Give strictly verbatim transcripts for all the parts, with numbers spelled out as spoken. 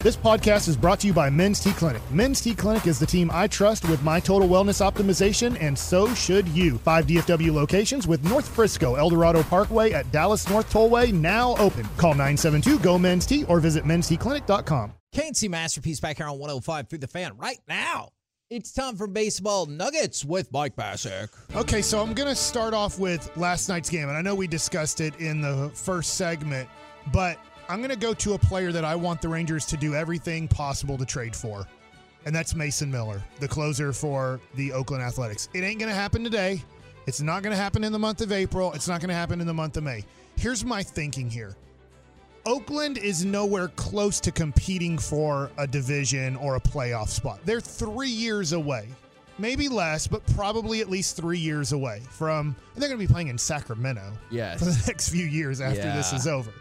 This podcast is brought to you by Men's T Clinic. Men's T Clinic is the team I trust with my total wellness optimization, and so should you. Five D F W locations with North Frisco, El Dorado Parkway at Dallas North Tollway now open. Call nine seven two, G O, Men's T or visit men's t clinic dot com. K and C Masterpiece back here on one oh five through the Fan right now. It's time for Baseball Nuggets with Mike Bassick. Okay, so I'm going to start off with last night's game, and I know we discussed it in the first segment, but I'm going to go to a player that I want the Rangers to do everything possible to trade for, and that's Mason Miller, the closer for the Oakland Athletics. It ain't going to happen today. It's not going to happen in the month of April. It's not going to happen in the month of May. Here's my thinking here. Oakland is nowhere close to competing for a division or a playoff spot. They're three years away. Maybe less, but probably at least three years away from, and they're going to be playing in Sacramento yes. for the next few years after yeah. this is over.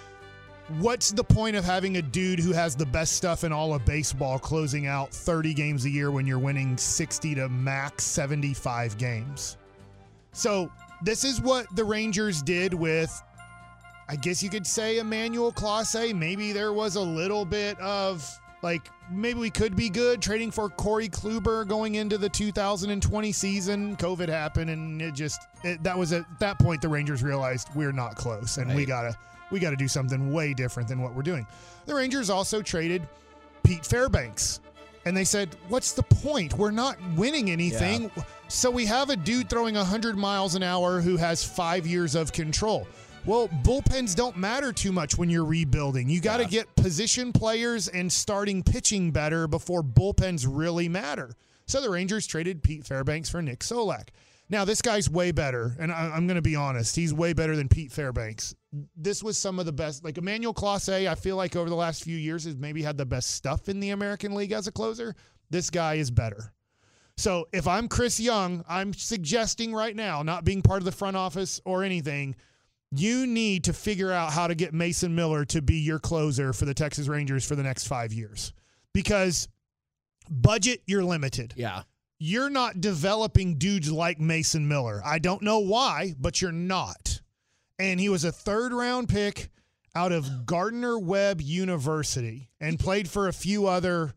What's the point of having a dude who has the best stuff in all of baseball closing out thirty games a year when you're winning sixty to max seventy-five games? So this is what the Rangers did with, I guess you could say, Emmanuel Clase. Maybe there was a little bit of, like, maybe we could be good trading for Corey Kluber going into the two thousand twenty season. COVID happened, and it just, it, that was at that point the Rangers realized we're not close, and right. we got to we got to do something way different than what we're doing. The Rangers also traded Pete Fairbanks, and they said, what's the point? We're not winning anything. Yeah. So we have a dude throwing one hundred miles an hour who has five years of control. Well, bullpens don't matter too much when you're rebuilding. You got to yeah. get position players and starting pitching better before bullpens really matter. So the Rangers traded Pete Fairbanks for Nick Solak. Now, this guy's way better, and I, I'm going to be honest. He's way better than Pete Fairbanks. This was some of the best. Like, Emmanuel Clase, I feel like over the last few years has maybe had the best stuff in the American League as a closer. This guy is better. So if I'm Chris Young, I'm suggesting right now, not being part of the front office or anything, you need to figure out how to get Mason Miller to be your closer for the Texas Rangers for the next five years. Because budget, you're limited. Yeah. You're not developing dudes like Mason Miller. I don't know why, but you're not. And he was a third-round pick out of Gardner-Webb University and played for a few other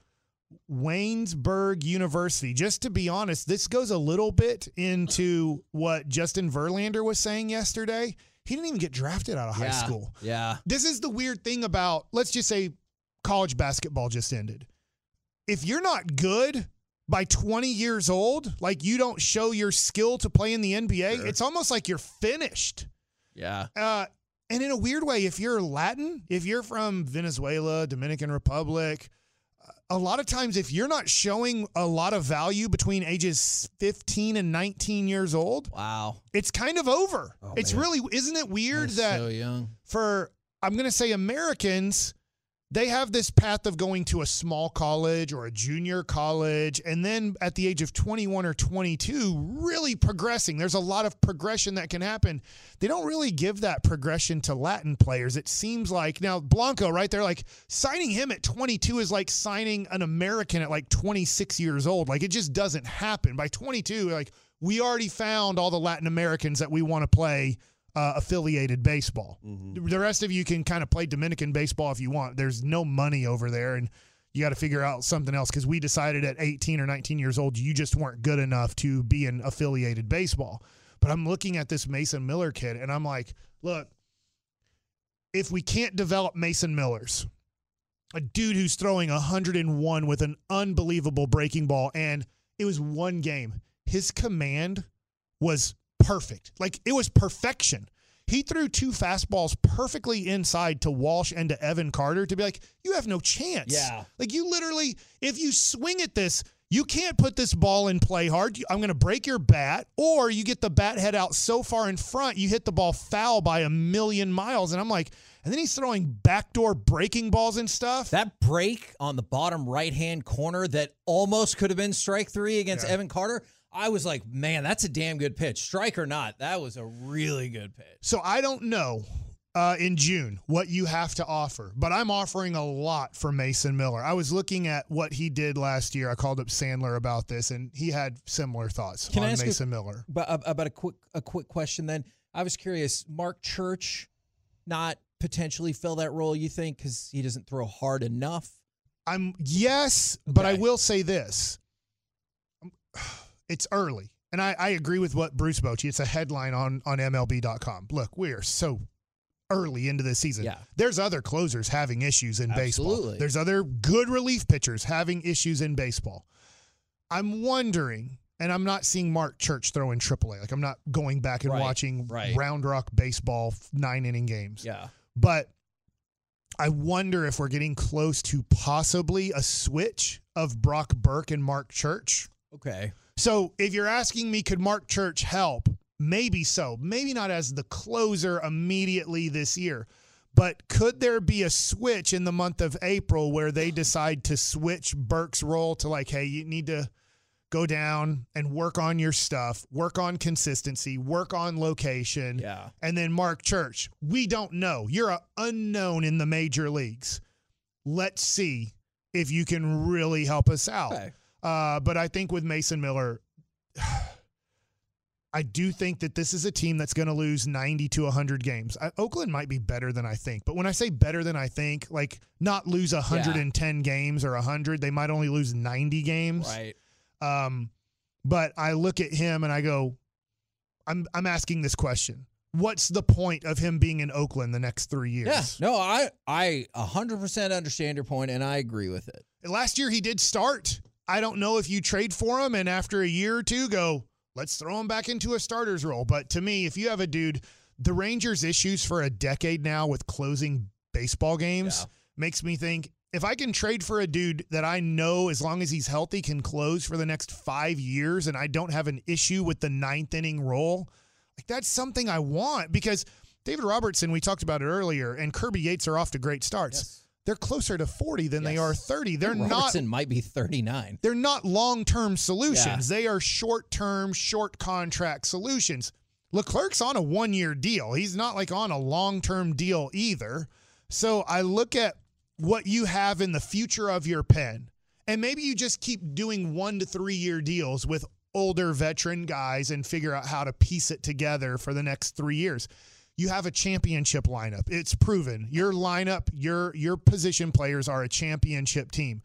Waynesburg University. Just to be honest, this goes a little bit into what Justin Verlander was saying yesterday. He didn't even get drafted out of high yeah, school. Yeah. This is the weird thing about, let's just say college basketball just ended. If you're not good by twenty years old, like you don't show your skill to play in the N B A, sure. it's almost like you're finished. Yeah. Uh, and in a weird way, if you're Latin, if you're from Venezuela, Dominican Republic, a lot of times if you're not showing a lot of value between ages fifteen and nineteen years old, wow, it's kind of over. Oh, it's man. really, isn't it weird That's that so young. For, I'm going to say Americans, they have this path of going to a small college or a junior college, and then at the age of twenty-one or twenty-two, really progressing. There's a lot of progression that can happen. They don't really give that progression to Latin players. It seems like, now Blanco, right there, like signing him at twenty-two is like signing an American at like twenty-six years old. Like it just doesn't happen. By twenty-two, like we already found all the Latin Americans that we want to play Uh, affiliated baseball. Mm-hmm. The rest of you can kind of play Dominican baseball if you want. There's no money over there, and you got to figure out something else because we decided at eighteen or nineteen years old you just weren't good enough to be in affiliated baseball. But I'm looking at this Mason Miller kid, and I'm like, look, if we can't develop Mason Millers, a dude who's throwing one hundred one with an unbelievable breaking ball, and it was one game, his command was perfect. Like, it was perfection. He threw two fastballs perfectly inside to Walsh and to Evan Carter to be like, you have no chance. Yeah. Like, you literally, if you swing at this, you can't put this ball in play hard. I'm going to break your bat, or you get the bat head out so far in front, you hit the ball foul by a million miles. And I'm like, and then he's throwing backdoor breaking balls and stuff. That break on the bottom right-hand corner that almost could have been strike three against yeah. Evan Carter, I was like, man, that's a damn good pitch. Strike or not, that was a really good pitch. So I don't know uh, in June what you have to offer, but I'm offering a lot for Mason Miller. I was looking at what he did last year. I called up Sandler about this, and he had similar thoughts Can on I ask Mason you Miller. About, about a quick a quick question then. I was curious, Mark Church not potentially fill that role, you think, because he doesn't throw hard enough? I'm yes, but I Okay. will say this. It's early. And I, I agree with what Bruce Bochy, it's a headline on, on M L B dot com. Look, we are so early into the season. Yeah. There's other closers having issues in baseball. Absolutely. There's other good relief pitchers having issues in baseball. I'm wondering, and I'm not seeing Mark Church throw in triple A. Like, I'm not going back and Right, watching right. Round Rock baseball nine-inning games. Yeah. But I wonder if we're getting close to possibly a switch of Brock Burke and Mark Church. Okay. So if you're asking me, could Mark Church help? Maybe so. Maybe not as the closer immediately this year. But could there be a switch in the month of April where they decide to switch Burke's role to like, hey, you need to go down and work on your stuff, work on consistency, work on location. Yeah. And then Mark Church, we don't know. You're an unknown in the major leagues. Let's see if you can really help us out. Okay. Uh, but I think with Mason Miller, I do think that this is a team that's going to lose ninety to one hundred games. I, Oakland might be better than I think. But when I say better than I think, like not lose one hundred ten yeah. games or one hundred, they might only lose ninety games. Right. Um, but I look at him and I go, I'm I'm asking this question. What's the point of him being in Oakland the next three years? Yeah. No, I I one hundred percent understand your point, and I agree with it. Last year he did start. I don't know if you trade for him and after a year or two go, let's throw him back into a starter's role. But to me, if you have a dude, the Rangers' issues for a decade now with closing baseball games Yeah. makes me think, if I can trade for a dude that I know as long as he's healthy can close for the next five years and I don't have an issue with the ninth inning role, like that's something I want because David Robertson, we talked about it earlier, and Kirby Yates are off to great starts. Yes. They're closer to forty than Yes. they are thirty. They're Robertson not might be thirty-nine. They're not long-term solutions. Yeah. They are short-term, short contract solutions. Leclerc's on a one-year deal. He's not like on a long-term deal either. So I look at what you have in the future of your pen, and maybe you just keep doing one to three-year deals with older veteran guys and figure out how to piece it together for the next three years. You have a championship lineup. It's proven. Your lineup, your your position players are a championship team.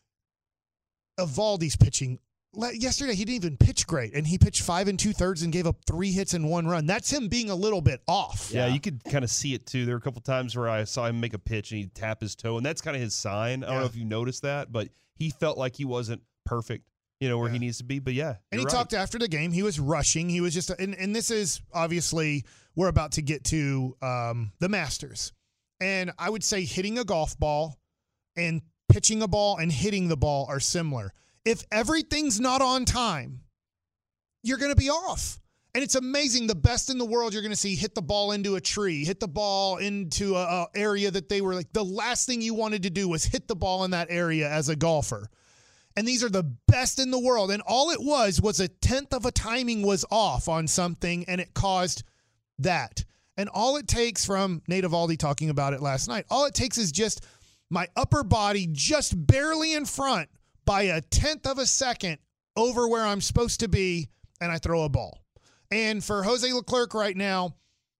Evaldi's pitching. Yesterday, he didn't even pitch great, and he pitched five and two-thirds and gave up three hits and one run. That's him being a little bit off. Yeah, you could kind of see it, too. There were a couple times where I saw him make a pitch, and he'd tap his toe, and that's kind of his sign. I don't yeah. know if you noticed that, but he felt like he wasn't perfect, you know, where yeah. he needs to be. But, yeah, And he right. talked after the game. He was rushing. He was just – and and this is obviously – we're about to get to um, the Masters. And I would say hitting a golf ball and pitching a ball and hitting the ball are similar. If everything's not on time, you're going to be off. And it's amazing. The best in the world you're going to see hit the ball into a tree, hit the ball into a, a area that they were like, the last thing you wanted to do was hit the ball in that area as a golfer. And these are the best in the world. And all it was was a tenth of a timing was off on something, and it caused that. And all it takes, from Nate Eovaldi talking about it last night, all it takes is just my upper body just barely in front by a tenth of a second over where I'm supposed to be, and I throw a ball. And for Jose Leclerc right now,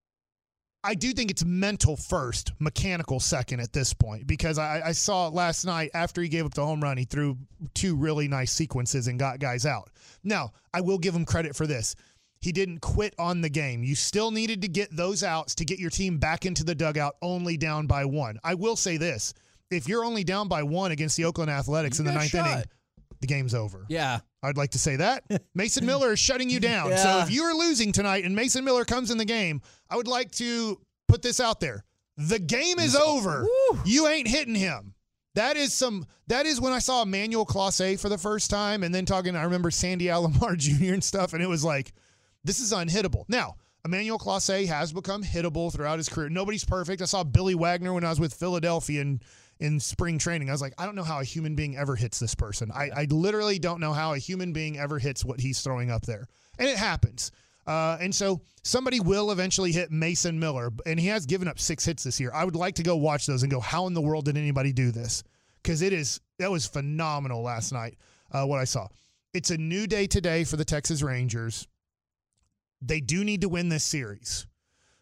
I do think it's mental first, mechanical second at this point, because I, I saw last night after he gave up the home run, he threw two really nice sequences and got guys out. Now, I will give him credit for this. He didn't quit on the game. You still needed to get those outs to get your team back into the dugout only down by one. I will say this. If you're only down by one against the Oakland Athletics You in the got ninth shot. inning, the game's over. Yeah. I'd like to say that. Mason Miller is shutting you down. Yeah. So if you are losing tonight and Mason Miller comes in the game, I would like to put this out there. The game is over. Woo. You ain't hitting him. That is some. That is when I saw Emmanuel Clase for the first time, and then talking, I remember Sandy Alomar Junior and stuff, and it was like, this is unhittable. Now, Emmanuel Clase has become hittable throughout his career. Nobody's perfect. I saw Billy Wagner when I was with Philadelphia in, in spring training. I was like, I don't know how a human being ever hits this person. I, I literally don't know how a human being ever hits what he's throwing up there. And it happens. Uh, and so somebody will eventually hit Mason Miller, and he has given up six hits this year. I would like to go watch those and go, how in the world did anybody do this? Because it is that was phenomenal last night, uh, what I saw. It's a new day today for the Texas Rangers. They do need to win this series.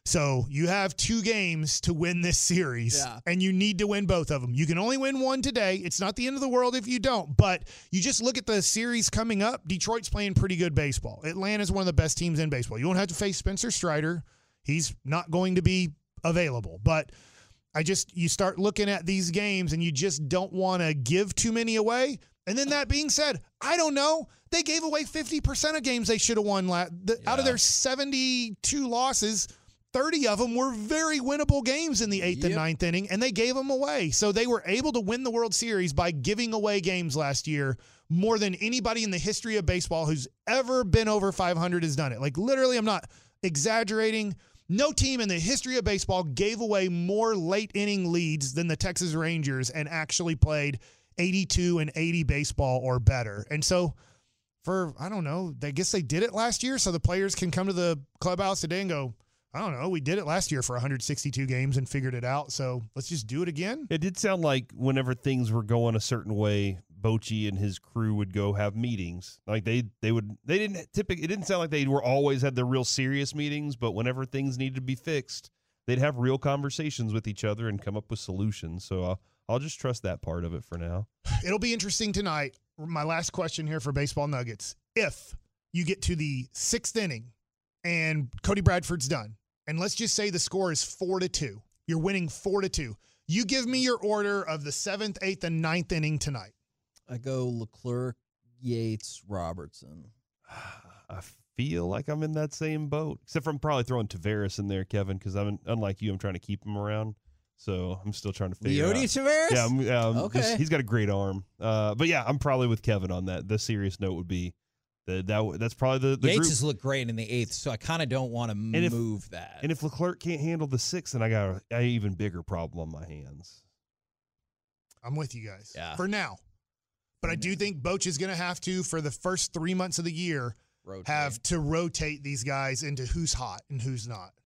So you have two games to win this series, Yeah. and you need to win both of them. You can only win one today. It's not the end of the world if you don't, but you just look at the series coming up. Detroit's playing pretty good baseball. Atlanta's one of the best teams in baseball. You won't have to face Spencer Strider. He's not going to be available, but I just, you start looking at these games and you just don't want to give too many away. And then that being said, I don't know. They gave away fifty percent of games they should have won. La- the, Yeah. Out of their seventy-two losses, thirty of them were very winnable games in the eighth and Yep. ninth inning, and they gave them away. So they were able to win the World Series by giving away games last year more than anybody in the history of baseball who's ever been over five hundred has done it. Like, literally, I'm not exaggerating. No team in the history of baseball gave away more late inning leads than the Texas Rangers and actually played eighty-two and eighty baseball or better. And so for, I don't know, I guess they did it last year so the players can come to the clubhouse today and go, I don't know, we did it last year for one hundred sixty-two games and figured it out, so let's just do it again. It did sound like whenever things were going a certain way, Bochy and his crew would go have meetings. Like they they would they didn't typically it didn't sound like they were always had the real serious meetings, but whenever things needed to be fixed, they'd have real conversations with each other and come up with solutions. So I'll, I'll just trust that part of it for now. It'll be interesting tonight. My last question here for Baseball Nuggets. If you get to the sixth inning and Cody Bradford's done, and let's just say the score is four to two. You're winning four to two. You give me your order of the seventh, eighth, and ninth inning tonight. I go Leclerc, Yates, Robertson. I feel like I'm in that same boat, except for I'm probably throwing Tavares in there, Kevin, because I'm unlike you. I'm trying to keep him around, so I'm still trying to figure Leody out. Tavares? Yeah, I'm, yeah I'm Okay. just- he's got a great arm. Uh, but yeah, I'm probably with Kevin on that. The serious note would be that, that that's probably the, the Yates group. has looked great in the eighth, so I kind of don't want to if- move that. And if Leclerc can't handle the sixth, then I got a, a even bigger problem on my hands. I'm with you guys Yeah. for now. But I do think Boch is going to have to, for the first three months of the year, Rotate. have to rotate these guys into who's hot and who's not.